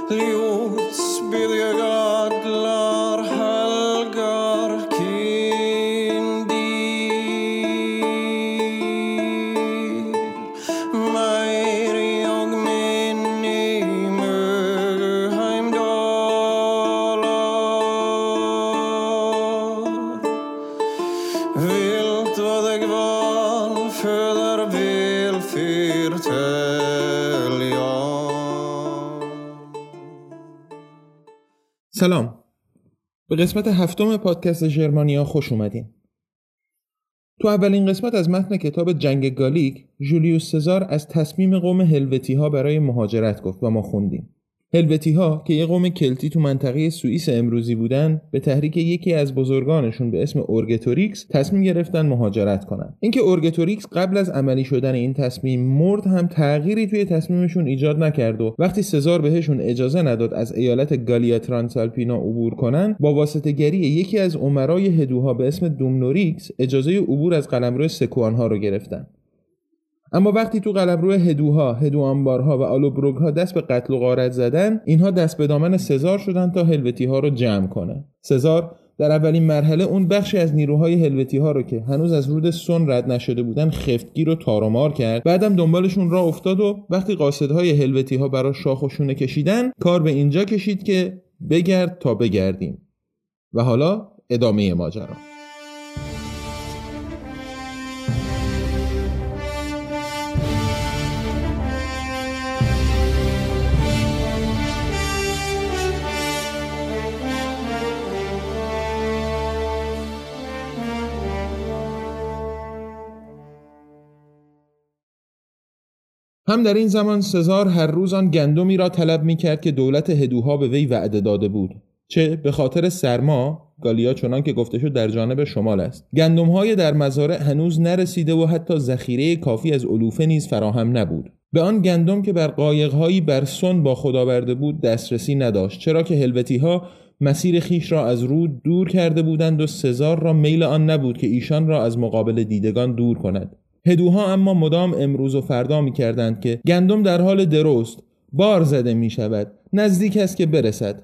Ljuds bygger gadlar helgar kindil Meiri og minni Mögheimdalar Vilt vad jeg val föder vel fyrtelja سلام. به قسمت هفتم پادکست ژرمانیا خوش اومدین. تو اولین قسمت از متن کتاب جنگ گالیک، جولیوس سزار از تصمیم قوم هلوتی‌ها برای مهاجرت گفت و ما خوندیم. هلوتی‌ها که یه قوم کلتی تو منطقه سوئیس امروزی بودن، به تحریک یکی از بزرگانشون به اسم اورگتوریکس تصمیم گرفتن مهاجرت کنن. اینکه اورگتوریکس قبل از عملی شدن این تصمیم مرد هم تغییری توی تصمیمشون ایجاد نکرد و وقتی سزار بهشون اجازه نداد از ایالت گالیا ترانسالپینا عبور کنن، با واسطه‌گری یکی از امرای هدوها به اسم دومنوریکس اجازه عبور از قلمرو سکوانها رو گرفتن. اما وقتی تو قلمرو هدوها، هدوانبارها و آلوبروگها دست به قتل و غارت زدن، اینها دست به دامن سزار شدن تا هلوتی‌ها رو جمع کنه. سزار در اولین مرحله اون بخشی از نیروهای هلوتی‌ها رو که هنوز از رود سون رد نشده بودن خفتگیر و تارمار کرد. بعدم دنبالشون راه افتاد و وقتی قاصدهای هلوتی‌ها برای شاخ و شونه کشیدن، کار به اینجا کشید که بگرد تا بگردیم. و حالا ادامه ماجرا. هم در این زمان سزار هر روز آن گندمی را طلب می‌کرد که دولت هدوها به وی وعده داده بود، چه به خاطر سرما، گالیا چنان که گفته شد در جانب شمال است. گندم‌های در مزارع هنوز نرسیده و حتی ذخیره کافی از علوفه نیز فراهم نبود. به آن گندم که بر قایق‌هایی بر سن با خود آورده بود دسترسی نداشت، چرا که هلوتی‌ها مسیر خیش را از رود دور کرده بودند و سزار را میل آن نبود که ایشان را از مقابل دیدگان دور کند. هدوها اما مدام امروز و فردا می کردند که گندم در حال درست بار زده می شود، نزدیک است که برسد.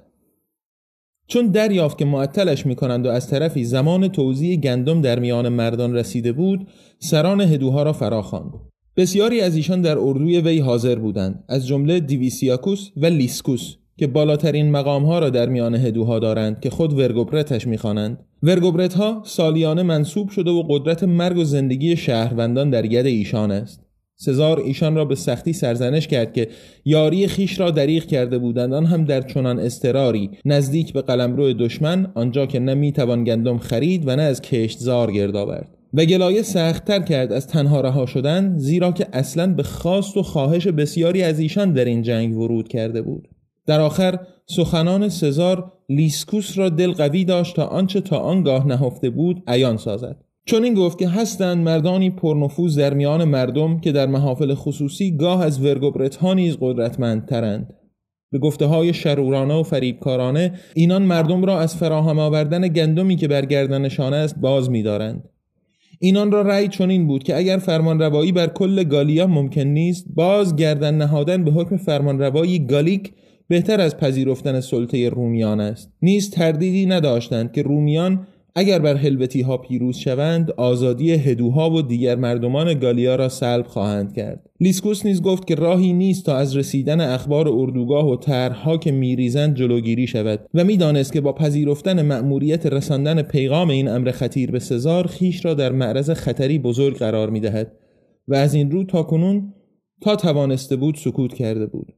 چون دریافت که معطلش می کنند و از طرفی زمان توزیع گندم در میان مردان رسیده بود، سران هدوها را فراخواند. بسیاری از ایشان در اردوی وی حاضر بودند، از جمله دیویسیاکوس و لیسکوس که بالاترین مقامها را در میان هدوها دارند که خود ورگوبرتش می‌خوانند. ورگوبرت‌ها سالیانه منصوب شده و قدرت مرگ و زندگی شهروندان در ید ایشان است. سزار ایشان را به سختی سرزنش کرد که یاری خیش را دریغ کرده بودند، آن هم در چنان اضطراری نزدیک به قلمرو دشمن، آنجا که نه می‌توان گندم خرید و نه از کشتزار گرد آورد. و گلایه سخت‌تر کرد از تنها رها شدن، زیرا که اصلاً به خواست و خواهش بسیاری از ایشان در این جنگ ورود کرده بود. در آخر سخنان سزار لیسکوس را دل قوی داشت تا آنچه تا آنگاه نهفته بود عیان سازد. چون این گفت که هستند مردانی پرنفوذ در میان مردم که در محافل خصوصی گاه از ورگوبرت‌ها نیز قدرتمندترند. به گفته‌های شرورانه و فریبکارانه اینان مردم را از فراهم آوردن گندمی که بر گردنشان است باز می‌دارند. اینان را رأی چنین بود که اگر فرمانروایی بر کل گالیا ممکن نیست، باز گردن نهادن به حکم فرمانروایی گالیک بهتر از پذیرفتن سلطه رومیان است. نیز تردیدی نداشتند که رومیان اگر بر هلوتی‌ها پیروز شوند، آزادی هدوها و دیگر مردمان گالیا را سلب خواهند کرد. لیسکوس نیز گفت که راهی نیست تا از رسیدن اخبار اردوگاه و طرح‌ها که میریزند جلوگیری شود و میدانست که با پذیرفتن مأموریت رساندن پیغام این امر خطیر به سزار، خیش را در معرض خطری بزرگ قرار می‌دهد و از این رو تاکنون تا توانسته بود سکوت کرده بود.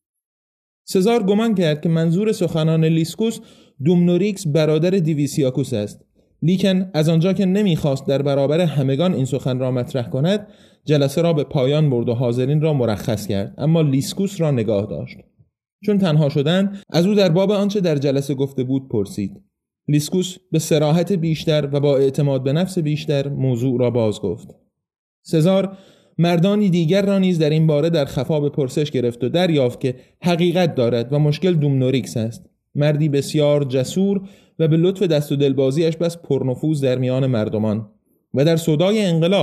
سزار گمان کرد که منظور سخنان لیسکوس دومنوریکس برادر دیویسیاکوس است، لیکن از آنجا که نمیخواست در برابر همگان این سخن را مطرح کند، جلسه را به پایان برد و حاضرین را مرخص کرد، اما لیسکوس را نگاه داشت. چون تنها شدند، از او در باب آنچه در جلسه گفته بود پرسید. لیسکوس به صراحت بیشتر و با اعتماد به نفس بیشتر موضوع را باز گفت. سزار مردانی دیگر را نیز در این باره در خفا به پرسش گرفت و دریافت که حقیقت دارد و مشکل دومنوریکس است. مردی بسیار جسور و به لطف دست و دلبازیش بس پرنفوذ در میان مردمان و در سودای انقلاب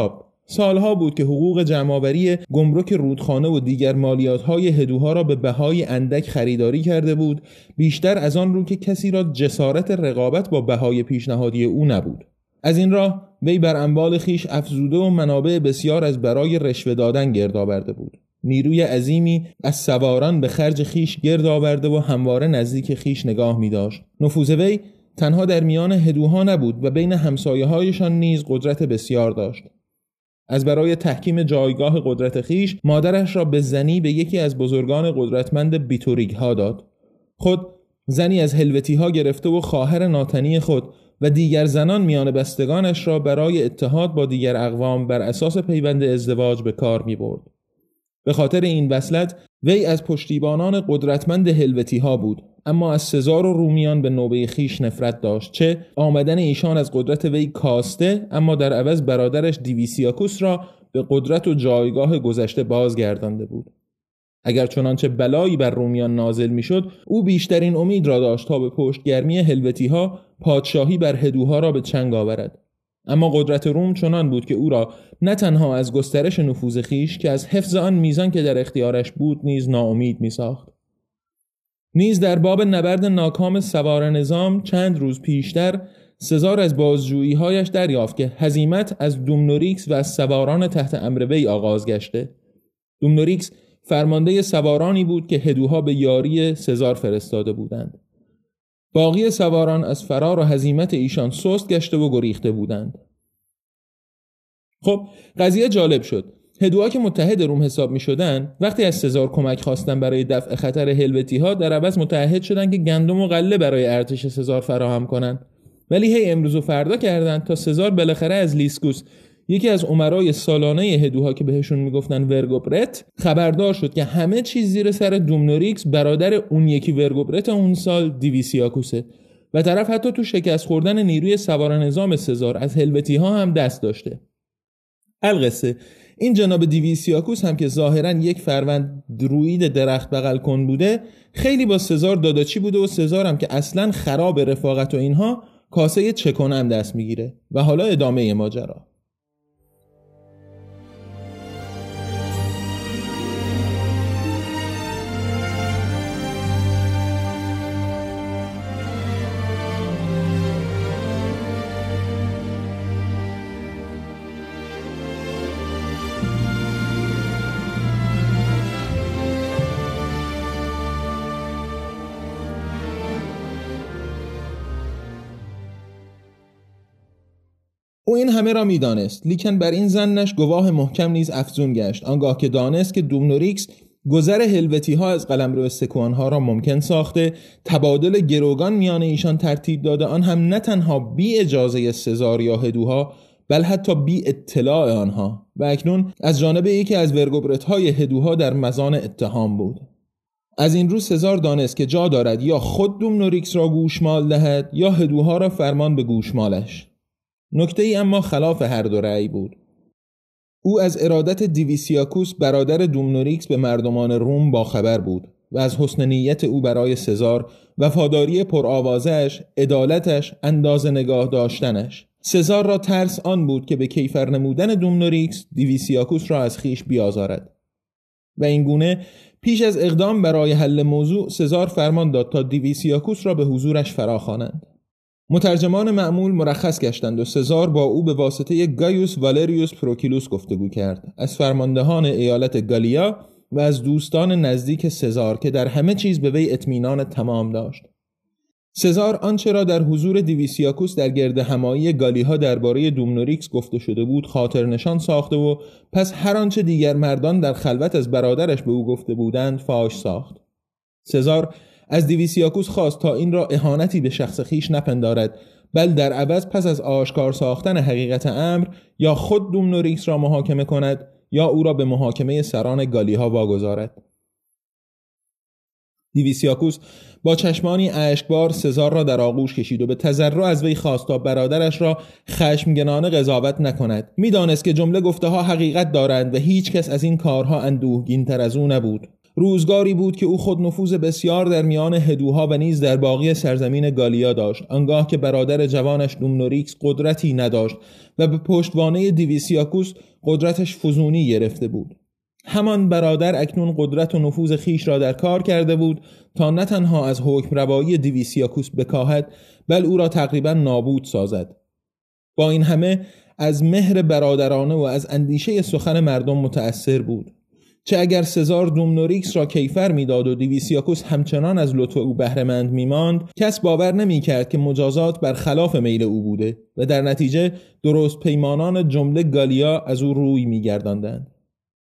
سالها بود که حقوق جمع‌آوری گمرک رودخانه و دیگر مالیات‌های هدوها را به بهای اندک خریداری کرده بود، بیشتر از آن رو که کسی را جسارت رقابت با بهای پیشنهادی او نبود. از این راه وی بر اموال خیش افزوده و منابع بسیار از برای رشوه دادن گرد آورده بود. نیروی عظیمی از سواران به خرج خیش گرد آورده و همواره نزدیک خیش نگاه می داشت. نفوذ وی تنها در میان هدوها نبود و بین همسایه‌هایشان نیز قدرت بسیار داشت. از برای تحکیم جایگاه قدرت خیش مادرش را به زنی به یکی از بزرگان قدرتمند بیتوریگ ها داد. خود زنی از هلوتی ها گرفته و خواهر ناتنی خود و دیگر زنان میان بستگانش را برای اتحاد با دیگر اقوام بر اساس پیوند ازدواج به کار می برد. به خاطر این وصلت وی از پشتیبانان قدرتمند هلوتی ها بود، اما از سزار و رومیان به نوبه خیش نفرت داشت، چه آمدن ایشان از قدرت وی کاسته اما در عوض برادرش دیویسیاکوس را به قدرت و جایگاه گذشته بازگردانده بود. اگر چنانچه بلایی بر رومیان نازل میشد، او بیشترین امید را داشت تا به پشتگرمی هلوتی ها پادشاهی بر هدوها را به چنگ آورد. اما قدرت روم چنان بود که او را نه تنها از گسترش نفوذ خیش که از حفظ آن میزان که در اختیارش بود نیز ناامید می‌ساخت. نیز در باب نبرد ناکام سوار نظام چند روز پیشتر سزار از بازجویی‌هایش دریافت که هزیمت از دومنوریکس و از سواران تحت امر وی آغاز گشته. دومنوریکس فرمانده سوارانی بود که هدوها به یاری سزار فرستاده بودند. باقی سواران از فرار و هزیمت ایشان سست گشته و گریخته بودند. خب قضیه جالب شد. هدوها که متحد روم حساب می شدن وقتی از سزار کمک خواستن برای دفع خطر هلوتی ها در عوض متحد شدن که گندم و غله برای ارتش سزار فراهم کنن. ولی هی امروز و فردا کردن تا سزار بالاخره از لیسکوس یکی از امرای سالانه هدوها که بهشون میگفتن ورگوبرت خبردار شد که همه چیز زیر سر دومنوریکس برادر اون یکی ورگوبرت اون سال دیویسیاکوسه و طرف حتی تو شکست خوردن نیروی سوار نظام سزار از هلوتی ها هم دست داشته. القصه این جناب دیویسیاکوس هم که ظاهرا یک فروند دروید درخت بغل کن بوده خیلی با سزار داداچی بوده و سزار هم که اصلا خراب رفاقت و اینها کاسه چکن هم دست میگیره و حالا ادامه ماجرا. او این همه را می‌دانست، لیکن بر این ظنش گواه محکم نیز افزون گشت، آنگاه که دانست که دومنوریکس گذر هلوتی ها از قلمرو استکوان ها را ممکن ساخته، تبادل گروگان میان ایشان ترتیب داده، آن هم نه تنها بی اجازه سزار یا هدوها بل حتی بی اطلاع آنها، و اکنون از جانب یکی از ورگوبرت های هدوها در مزان اتهام بود. از این رو سزار دانست که جا دارد یا خود دومنوریکس را گوشمال دهد یا هدوها را فرمان به گوشمالش. نکته ای اما خلاف هر دو رأی بود. او از ارادت دیویسیاکوس برادر دومنوریکس به مردمان روم باخبر بود و از حسن نیت او برای سزار، وفاداری پرآوازش، عدالتش، اندازه نگاه داشتنش. سزار را ترس آن بود که به کیفر نمودن دومنوریکس دیویسیاکوس را از خیش بیازارد و این گونه پیش از اقدام برای حل موضوع سزار فرمان داد تا دیویسیاکوس را به حضورش فراخوانند. مترجمان معمول مرخص گشتند و سزار با او به واسطه گایوس والریوس پروکیلوس گفتگو کرد، از فرماندهان ایالت گالیا و از دوستان نزدیک سزار که در همه چیز به وی اطمینان تمام داشت. سزار آنچه را در حضور دیویسیاکوس در گرد همایی گالیها درباره دومنوریکس گفته شده بود خاطر نشان ساخته و پس هر آنچه دیگر مردان در خلوت از برادرش به او گفته بودند فاش ساخت. سزار از دیویسیاکوس خواست تا این را اهانتی به شخص خیش نپندارد، بل در عوض پس از آشکار ساختن حقیقت امر یا خود دومنوریکس را محاکمه کند یا او را به محاکمه سران گالیها واگذارد. دیویسیاکوس با چشمانی اشکبار سزار را در آغوش کشید و به تضرع از وی خواست تا برادرش را خشمگنانه قضاوت نکند. میدانست که جمله گفته ها حقیقت دارند و هیچ کس از این کارها اندوهگین تر از او نبود. روزگاری بود که او خود نفوذ بسیار در میان هدوها و نیز در باقی سرزمین گالیا داشت، آنگاه که برادر جوانش دومنوریکس قدرتی نداشت و به پشتوانه دیویسیاکوس قدرتش فزونی گرفته بود. همان برادر اکنون قدرت و نفوذ خیش را در کار کرده بود تا نه تنها از حکم روایی دیویسیاکوس بکاهد، بل او را تقریبا نابود سازد. با این همه از مهر برادرانه و از اندیشه سخن مردم متأثر بود. چه اگر سزار دومنوریکس را کیفر میداد و دیویسیاکوس همچنان از لطف او بهره مند میماند، کس باور نمیکرد که مجازات بر خلاف میل او بوده و در نتیجه درست پیمانان جمله گالیا از او روی میگرداندند.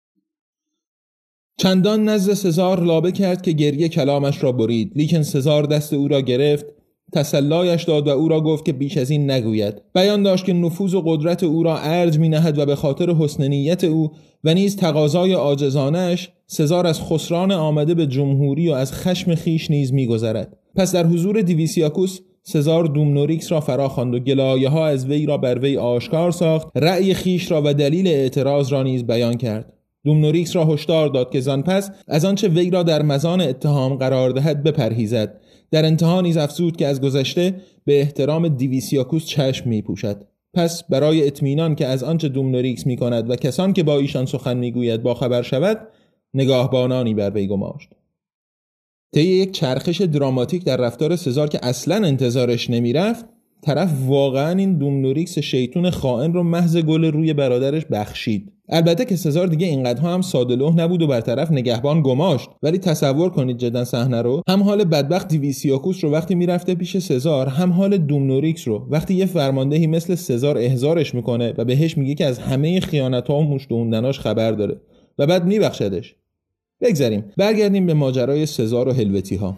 چندان نزد سزار لابه کرد که گریه کلامش را برید، لیکن سزار دست او را گرفت، تسلایش داد و او را گفت که بیش از این نگوید. بیان داشت که نفوذ و قدرت او را ارج می نهد و به خاطر حسن نیت او و نیز تقاضای عاجزانه‌اش سزار از خسران آمده به جمهوری و از خشم خیش نیز می گذرد. پس در حضور دیویسیاکوس سزار دومنوریکس را فرا خواند و گلایه ها از وی را بر وی آشکار ساخت، رأی خیش را و دلیل اعتراض را نیز بیان کرد. دومنوریکس را هشدار داد که زان پس از آنچه وی را در مزان اتهام قرار دهد بپرهیزد. در انتها نیز افزود که از گذشته به احترام دیویسیاکوس چشم می پوشد. پس برای اطمینان که از آنچه دومنوریکس می کند و کسان که با ایشان سخن می گوید با خبر شود، نگاهبانانی بر وی گماشت. طی یک چرخش دراماتیک در رفتار سزار که اصلا انتظارش نمی رفت، طرف واقعا این دومنوریکس شیطون خائن رو محض گل روی برادرش بخشید. البته که سزار دیگه اینقدرها هم ساده‌لوح نبود و برطرف نگهبان گماشت، ولی تصور کنید جدا صحنه رو، هم حال بدبخت دیویسیاکوس رو وقتی میرفته پیش سزار، هم حال دومنوریکس رو وقتی یه فرماندهی مثل سزار احضارش میکنه و بهش میگه که از همه خیانت‌ها و مشتوندناش خبر داره و بعد میبخشدش. بگذاریم برگردیم به ماجرای سزار و هلوتی‌ها.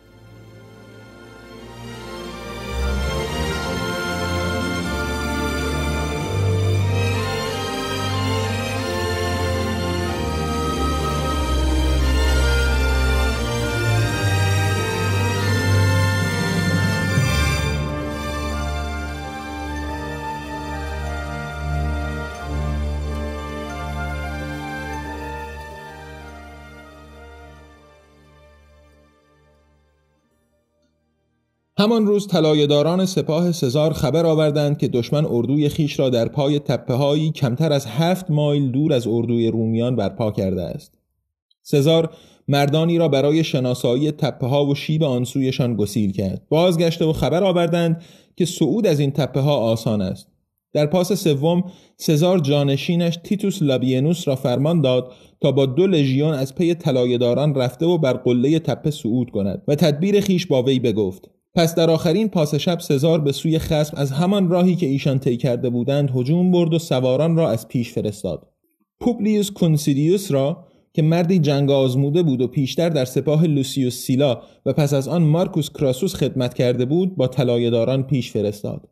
همان روز طلایه‌داران سپاه سزار خبر آوردند که دشمن اردوی خیش را در پای تپه‌هایی کمتر از 7 مایل دور از اردوی رومیان برپا کرده است. سزار مردانی را برای شناسایی تپه‌ها و شیب آنسویشان گسیل کرد. بازگشته و خبر آوردند که صعود از این تپه‌ها آسان است. در پاس سوم سزار جانشینش تیتوس لابینوس را فرمان داد تا با 2 لژیون از پی طلایه‌داران رفته و بر قله تپه صعود کند و تدبیر خیش با وی بگفت. پس در آخرین پاس شب سزار به سوی خصم از همان راهی که ایشان طی کرده بودند هجوم برد و سواران را از پیش فرستاد. پوبلیوس کنسیلیوس را که مردی جنگ آزموده بود و پیشتر در سپاه لوسیوس سیلا و پس از آن مارکوس کراسوس خدمت کرده بود با طلایه‌داران پیش فرستاد.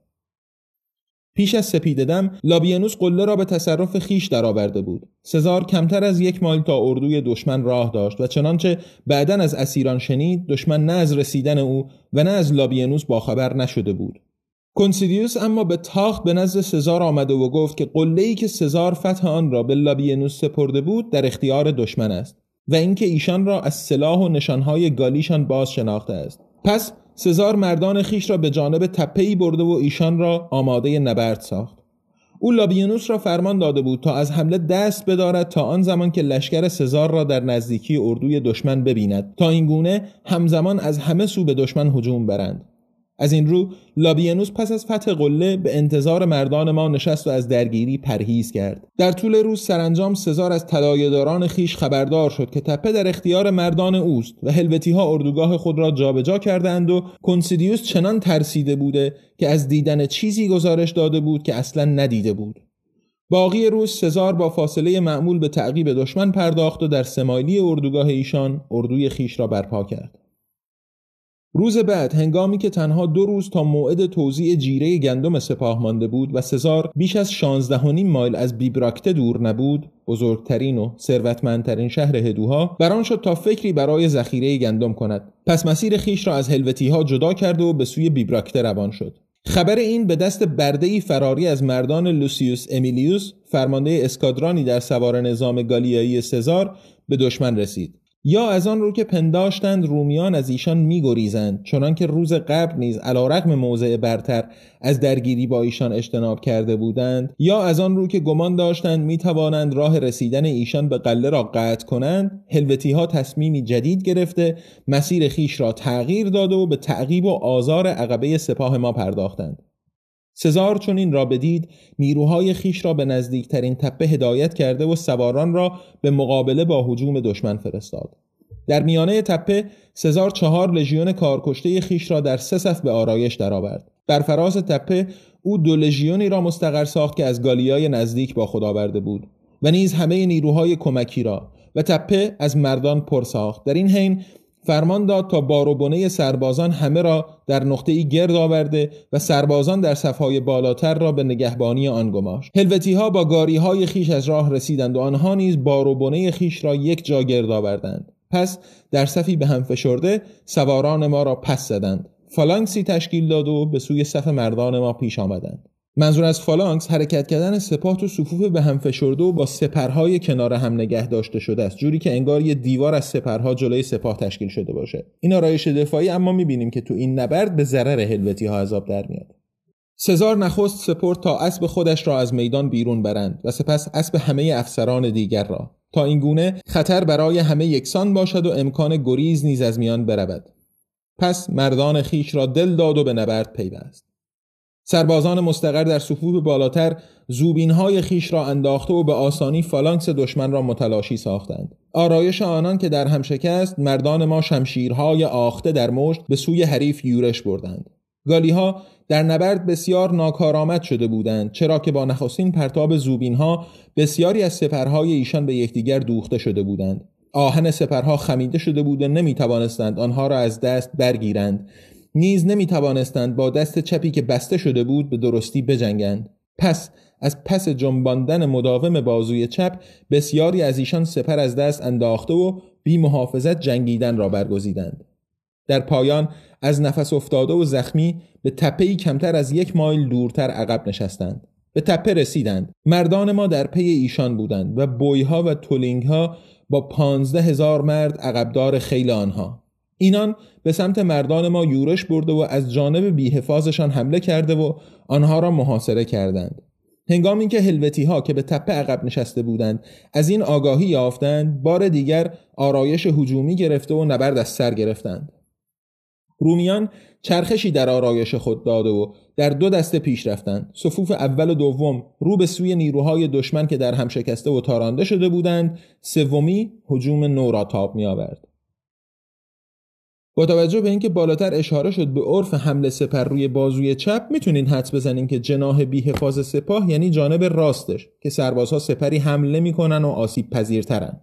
پیش از سپیده‌دم لابینوس قله را به تصرف خیش درآورده بود. سزار کمتر از 1 مایل تا اردوی دشمن راه داشت و چنانچه بعداً از اسیران شنید، دشمن نه از رسیدن او و نه از لابینوس باخبر نشده بود. کنسیلیوس اما به تاخت به نزد سزار آمده و گفت که قله‌ای که سزار فتح آن را به لابینوس سپرده بود در اختیار دشمن است و اینکه ایشان را از سلاح و نشانهای گالیشان باز شناخته است. پس سزار مردان خیش را به جانب تپه‌ای برده و ایشان را آماده نبرد ساخت. او لابینوس را فرمان داده بود تا از حمله دست بدارد تا آن زمان که لشکر سزار را در نزدیکی اردوی دشمن ببیند، تا این گونه همزمان از همه سو به دشمن هجوم برند. از این رو لابینوس پس از فتح قله به انتظار مردان ما نشست و از درگیری پرهیز کرد. در طول روز سرانجام سزار از طلایه‌داران خیش خبردار شد که تپه در اختیار مردان اوست و هلوتی‌ها اردوگاه خود را جابجا کردند و کنسیلیوس چنان ترسیده بوده که از دیدن چیزی گزارش داده بود که اصلا ندیده بود. باقی روز سزار با فاصله معمول به تعقیب دشمن پرداخت و در سمایلی اردوگاه ایشان اردوی خیش را برپا کرد. روز بعد هنگامی که تنها 2 روز تا موعد توزیع جیره گندم سپاه مانده بود و سزار بیش از 16.5 مایل از بیبراکته دور نبود، بزرگترین و ثروتمندترین شهر هدوها، بران شد تا فکری برای ذخیره گندم کند. پس مسیر خیش را از هلوتی‌ها جدا کرد و به سوی بیبراکته روان شد. خبر این به دست برده‌ای فراری از مردان لوسیوس امیلیوس، فرمانده اسکادرانی در سوار نظام گالیایی سزار، به دشمن رسید. یا از آن رو که پنداشتند رومیان از ایشان می‌گریزند، چنان که روز قبل نیز علیرغم موضع برتر از درگیری با ایشان اجتناب کرده بودند، یا از آن رو که گمان داشتند می‌توانند راه رسیدن ایشان به قله را قطع کنند، هلوتی‌ها تصمیمی جدید گرفته مسیر خیش را تغییر داده و به تعقیب و آزار عقبه سپاه ما پرداختند. سزار چون این را بدید، نیروهای خیش را به نزدیکترین تپه هدایت کرده و سواران را به مقابله با هجوم دشمن فرستاد. در میانه تپه سزار 4 لژیون کارکشته خیش را در 3 صف به آرایش درآورد. بر فراز تپه او 2 لژیونی را مستقر ساخت که از گالیای نزدیک با خود آورده بود و نیز همه نیروهای کمکی را، و تپه از مردان پر ساخت. در این حین فرمان داد تا بار و بنه سربازان همه را در نقطه‌ای گرد آورده و سربازان در صف‌های بالاتر را به نگهبانی آن گماشت. هلوتی‌ها با گاری‌های خیش از راه رسیدند و آنها نیز بار و بنه خیش را یک جا گرد آوردند. پس در صفی به هم فشرده سواران ما را پس زدند. فالانکسی تشکیل داد و به سوی صف مردان ما پیش آمدند. منظور از فالانکس حرکت کردن سپاه تو صفوف به هم فشرده و با سپرهای کنار هم نگه داشته شده است، جوری که انگار یه دیوار از سپرها جلوی سپاه تشکیل شده باشه. این آرایش دفاعی اما می‌بینیم که تو این نبرد به ضرر هلوتی‌ها عذاب در میاد. سزار نخست سپرد تا اسب خودش را از میدان بیرون برند و سپس اسب همه افسران دیگر را، تا این گونه خطر برای همه یکسان باشد و امکان گریز نیز از میان برود. پس مردان خیش را دل داد و به نبرد پیوست. سربازان مستقر در صفوف بالاتر زوبینهای خیش را انداخته و به آسانی فالانکس دشمن را متلاشی ساختند. آرایش آنان که در هم شکست، مردان ما شمشیرهای آخته در مشت به سوی حریف یورش بردند. گالیها در نبرد بسیار ناکارآمد شده بودند، چرا که با نخستین پرتاب زوبینها بسیاری از سپرهای ایشان به یکدیگر دوخته شده بودند. آهن سپرها خمیده شده بود و نمی‌توانستند آنها را از دست برگیرند. نیز نمی‌توانستند با دست چپی که بسته شده بود به درستی بجنگند. پس از پس جنباندن مداوم بازوی چپ بسیاری از ایشان سپر از دست انداخته و بی محافظت جنگیدن را برگزیدند. در پایان از نفس افتاده و زخمی به تپه‌ای کمتر از 1 مایل دورتر عقب نشستند. به تپه رسیدند. مردان ما در پی ایشان بودند و بویها و تولینگها با 15,000 مرد عقبدار خیل آنها. اینان به سمت مردان ما یورش برده و از جانب بی‌حفاظشان حمله کرده و آنها را محاصره کردند. هنگامی که هلوتی‌ها که به تپه عقب نشسته بودند از این آگاهی یافتند، بار دیگر آرایش هجومی گرفته و نبرد از سر گرفتند. رومیان چرخشی در آرایش خود داده و در 2 دسته پیش رفتند. صفوف اول و دوم رو به سوی نیروهای دشمن که در هم شکسته و تارانده شده بودند، سومی هجوم نو را تاب می آورد. با توجه به اینکه بالاتر اشاره شد به عرف حمله سپر روی بازوی چپ، میتونین حدس بزنین که جناح بی‌حفاظ سپاه یعنی جانب راستش که سربازها سپری حمله میکنن و آسیب پذیرترن.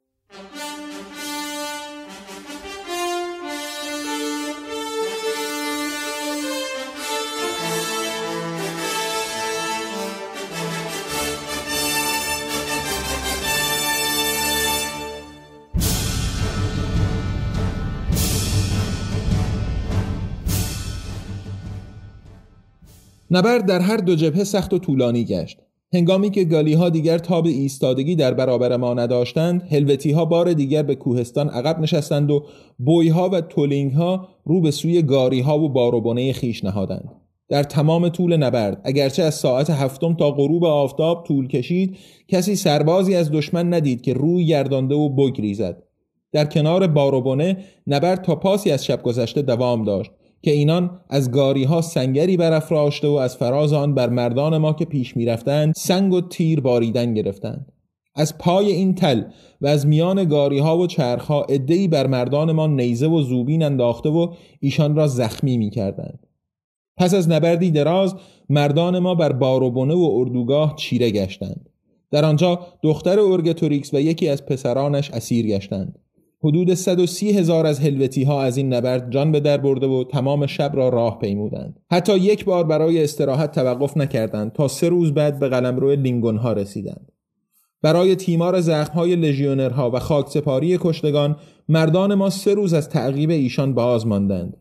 نبرد در هر 2 جبهه سخت و طولانی گشت. هنگامی که گالیها دیگر تاب ایستادگی در برابر ما نداشتند، هلوتی‌ها بار دیگر به کوهستان عقب نشستند و بویها و تولینگها رو به سوی گاریها و باروبنه خیش نهادند. در تمام طول نبرد، اگرچه از ساعت 7 تا غروب آفتاب طول کشید، کسی سربازی از دشمن ندید که روی گردانده و بگریزد. در کنار باروبنه نبرد تا پاسی از شب گذشته دوام داشت که اینان از گاریها سنگری برافراشته و از فراز آن بر مردان ما که پیش می رفتند سنگ و تیر باریدن گرفتند. از پای این تل و از میان گاریها و چرخها عده‌ای بر مردان ما نیزه و زوبین انداخته و ایشان را زخمی می کردند. پس از نبردی دراز مردان ما بر باروبنه و اردوگاه چیره گشتند. در آنجا دختر اورگتوریکس و یکی از پسرانش اسیر گشتند. حدود 130,000 از هلوتی‌ها از این نبرد جان به در برده و تمام شب را راه پیمودند. حتی یک بار برای استراحت توقف نکردند تا 3 روز بعد به قلمرو لینگونها رسیدند. برای تیمار زخم‌های لژیونرها و خاکسپاری کشتگان مردان ما 3 روز از تعقیب ایشان باز ماندند.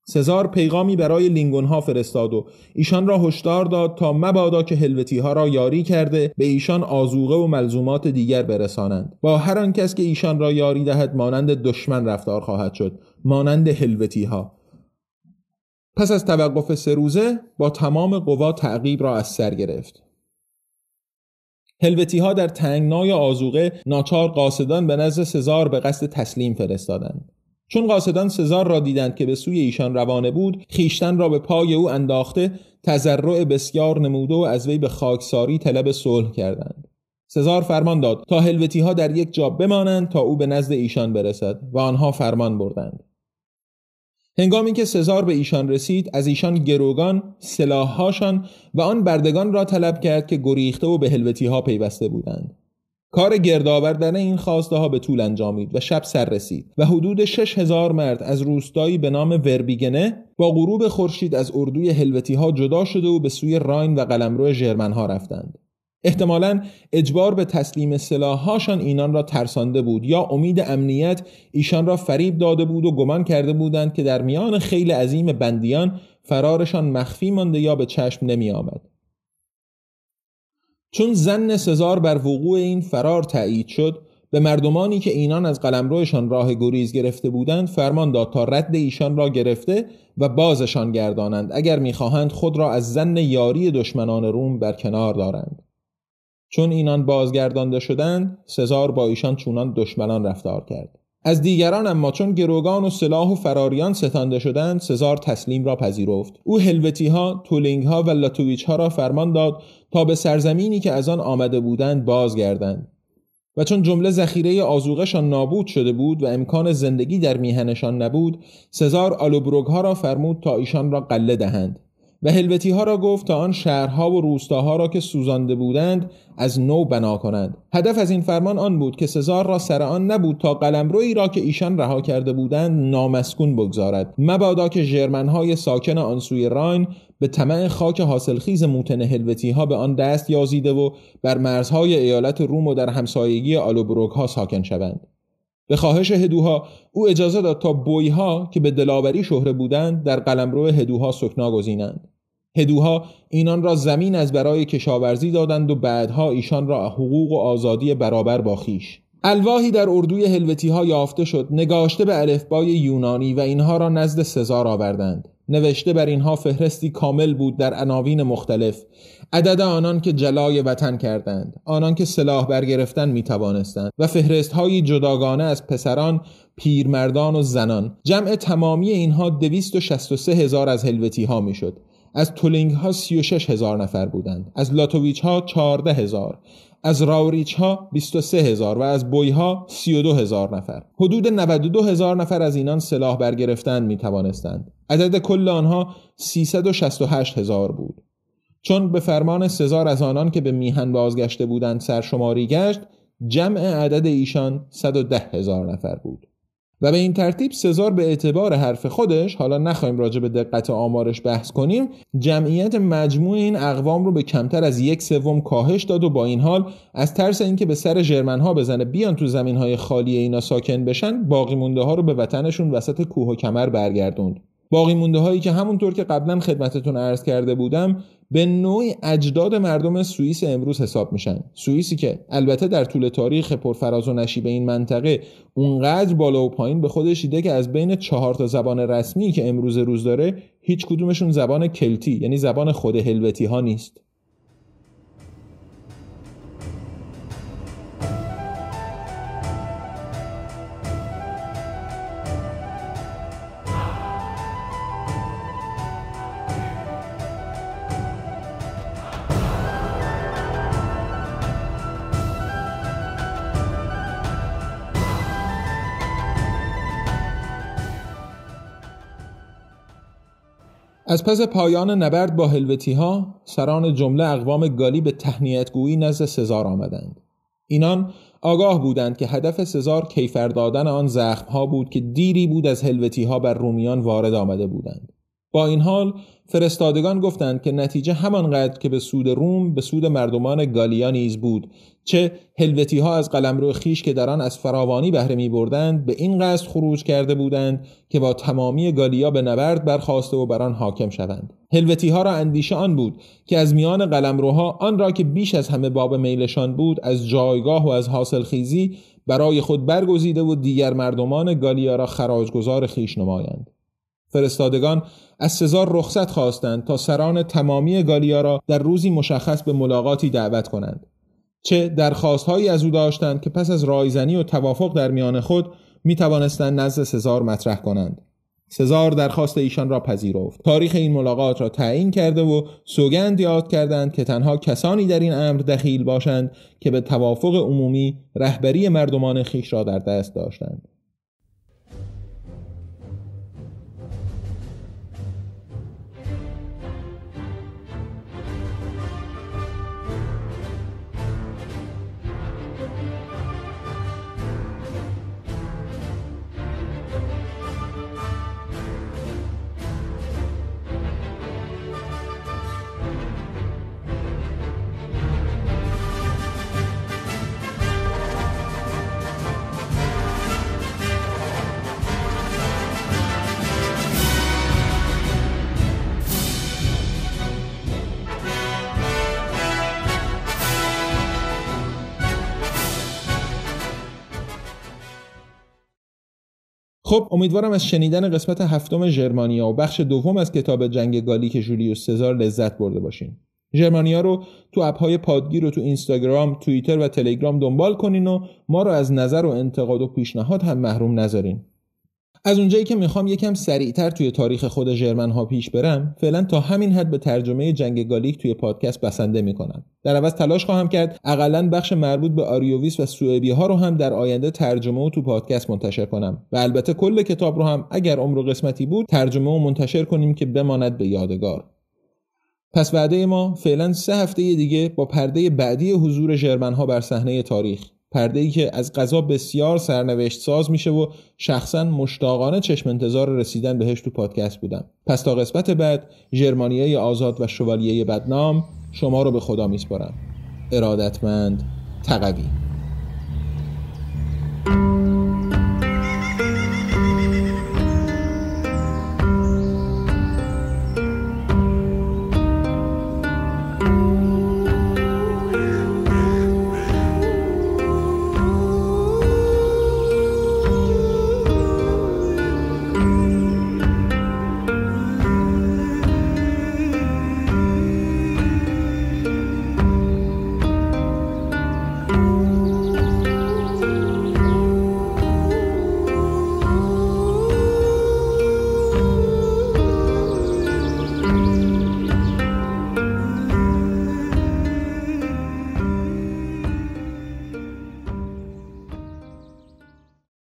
سزار پیغامی برای لینگونها فرستاد و ایشان را هشدار داد تا مبادا که هلوتی‌ها را یاری کرده به ایشان آذوقه و ملزومات دیگر برسانند. با هر آن کس که ایشان را یاری دهد مانند دشمن رفتار خواهد شد، مانند هلوتی‌ها. پس از توقف 3 روزه با تمام قوا تعقیب را از سر گرفت. هلوتی‌ها در تنگنای آذوقه ناچار قاصدان به نزد سزار به قصد تسلیم فرستادند. چون قاصدان سزار را دیدند که به سوی ایشان روانه بود، خیشتن را به پای او انداخته تضرع بسیار نموده و از وی به خاکساری طلب صلح کردند. سزار فرمان داد تا هلوتی‌ها در یک جا بمانند تا او به نزد ایشان برسد و آنها فرمان بردند. هنگامی که سزار به ایشان رسید، از ایشان گروگان، سلاح‌هاشان و آن بردگان را طلب کرد که گریخته و به هلوتی‌ها پیوسته بودند. کار گردآوردن این خواسته ها به طول انجامید و شب سر رسید و حدود 6000 مرد از روستایی به نام وربیگنه با غروب خورشید از اردوی هلوتی ها جدا شده و به سوی راین و قلمرو ژرمن ها رفتند. احتمالاً اجبار به تسلیم سلاح‌هاشان اینان را ترسانده بود یا امید امنیت ایشان را فریب داده بود و گمان کرده بودند که در میان خیل عظیم بندیان فرارشان مخفی مانده یا به چشم نمی آمد. چون ظن سزار بر وقوع این فرار تایید شد، به مردمانی که اینان از قلمروشان راه گریز گرفته بودند فرمان داد تا رد ایشان را گرفته و بازشان گردانند اگر می‌خواهند خود را از ظن یاری دشمنان روم برکنار دارند. چون اینان بازگردانده شدند، سزار با ایشان چونان دشمنان رفتار کرد. از دیگران اما چون گروگان و سلاح و فراریان ستانده شدند، سزار تسلیم را پذیرفت. او هلوتی‌ها، تولینگ‌ها و لاتویچ‌ها را فرمان داد تا به سرزمینی که از آن آمده بودند بازگردند. و چون جمله ذخیره آذوقه‌شان نابود شده بود و امکان زندگی در میهنشان نبود، سزار آلوبروگ‌ها را فرمود تا ایشان را قله دهند و هلوتی‌ها را گفت تا آن شهرها و روستاها را که سوزانده بودند از نو بنا کنند. هدف از این فرمان آن بود که سزار را سر آن نبود تا قلمرویی را که ایشان رها کرده بودند نامسکون بگذارد، مبادا که ژرمن‌های ساکن آن سوی راین به طمع خاک حاصلخیز موتن هلوتی‌ها به آن دست یازیده و بر مرزهای ایالت روم و در همسایگی آلوبروگ‌ها ساکن شوند. به خواهش هدوها او اجازه داد تا بویها که به دلاوری شهره بودند در قلمرو هدوها سکنا گزینند. هدوها اینان را زمین از برای کشاورزی دادند و بعدها ایشان را حقوق و آزادی برابر با خویش. الواحی در اردوی هلوتی‌ها یافته شد نگاشته به الفبای یونانی و اینها را نزد سزار آوردند. نوشته بر اینها فهرستی کامل بود در عناوین مختلف، عدد آنان که جلای وطن کردند، آنان که سلاح برگرفتن می توانستند و فهرست‌های جداگانه از پسران، پیرمردان و زنان. جمع تمامی اینها 263,000 از هلوتی‌ها می شد. از تولینگ‌ها 36,000 نفر بودند، از لاتویچ‌ها 14,000، از راوریچ‌ها 23,000 و از بوی‌ها 32,000 نفر. حدود 92,000 نفر از اینان سلاح برگرفتن می توانستند. عدد کل آنها 368,000 بود. چون به فرمان سزار از آنان که به میهن بازگشته بودند سرشماری گشت، جمع عدد ایشان 110,000 نفر بود. و به این ترتیب سزار به اعتبار حرف خودش، حالا نخواهیم راجع به دقت آمارش بحث کنیم، جمعیت مجموع این اقوام رو به کمتر از 1/3 کاهش داد و با این حال از ترس اینکه به سر ژرمن‌ها بزنه بیان تو زمین‌های خالی اینا ساکن بشن، باقی مونده ها رو به وطنشون وسط کوه و کمر برگردوند. باقی مونده هایی که همونطور که قبلا خدمتتون عرض کرده بودم به نوعی اجداد مردم سوئیس امروز حساب میشن. سوئیسی که البته در طول تاریخ پرفراز و نشیب این منطقه اونقدر بالا و پایین به خودش دیده که از بین 4 تا زبان رسمی که امروز روز داره هیچ کدومشون زبان کلتی، یعنی زبان خود هلوتی ها نیست. از پس پایان نبرد با هلوتی‌ها، سران جمله اقوام گالی به تهنیت‌گویی نزد سزار آمدند. اینان آگاه بودند که هدف سزار کیفر دادن آن زخم‌ها بود که دیری بود از هلوتی‌ها بر رومیان وارد آمده بودند. با این حال فرستادگان گفتند که نتیجه همانقدر که به سود روم به سود مردمان گالیا نیز بود، چه هلوتی ها از قلمرو خیش که در آن از فراوانی بهره می بردند به این قصد خروج کرده بودند که با تمامی گالیا به نبرد برخاسته و بر آن حاکم شوند. هلوتی ها را اندیشه آن بود که از میان قلمروها آن را که بیش از همه باب میلشان بود از جایگاه و از حاصل خیزی برای خود برگزیده و دیگر مردمان گالیا را خراجگزار خیش نمایند. فرستادگان از سزار رخصت خواستند تا سران تمامی گالیا را در روزی مشخص به ملاقاتی دعوت کنند. چه درخواستهایی از او داشتند که پس از رایزنی و توافق در میان خود می توانستند نزد سزار مطرح کنند. سزار درخواست ایشان را پذیرفت. تاریخ این ملاقات را تعیین کرده و سوگند یاد کردند که تنها کسانی در این امر دخیل باشند که به توافق عمومی رهبری مردمان خیش را در دست داشتند. خب امیدوارم از شنیدن قسمت 7 ژرمانیا و بخش 2 از کتاب جنگ گالیک ژولیوس سزار لذت برده باشین. ژرمانیا رو تو اپ‌های پادگیر و تو اینستاگرام، توییتر و تلگرام دنبال کنین و ما رو از نظر و انتقاد و پیشنهاد هم محروم نذارین. از اونجایی که میخوام یکم سریعتر توی تاریخ خود ژرمن‌ها پیش برم، فعلا تا همین حد به ترجمه جنگ گالیک توی پادکست بسنده میکنم. در عوض تلاش خواهم کرد اقلن بخش مربوط به آریوویس و سوئبی‌ها رو هم در آینده ترجمه و تو پادکست منتشر کنم و البته کل کتاب رو هم اگر عمر و قسمتی بود ترجمه و منتشر کنیم که بماند به یادگار. پس وعده ما فعلا 3 هفته دیگه با پرده بعدی حضور ژرمن‌ها بر صحنه تاریخ، پرده‌ای که از قضا بسیار سرنوشت ساز میشه و شخصا مشتاقانه چشم انتظار رسیدن بهش تو پادکست بودم. پس تا قسمت بعد، ژرمانیای آزاد و شوالیه بدنام، شما رو به خدا میسپارم. ارادتمند، تقوی.